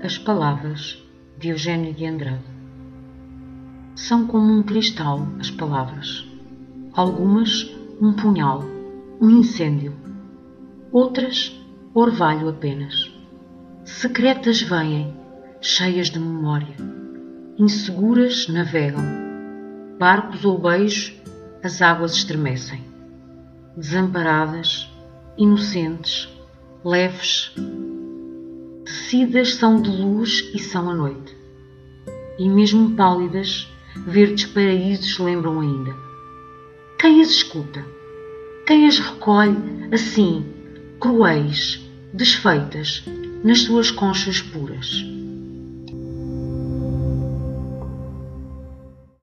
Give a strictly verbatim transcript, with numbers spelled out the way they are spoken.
As palavras de Eugênio de Andrade. São como um cristal as palavras, algumas um punhal, um incêndio, outras orvalho apenas. Secretas vêm, cheias de memória, inseguras navegam, barcos ou beijos as águas estremecem, desamparadas, inocentes, leves, tecidas são de luz e são a noite, e mesmo pálidas, verdes paraísos lembram ainda. Quem as escuta? Quem as recolhe assim, cruéis, desfeitas, nas suas conchas puras?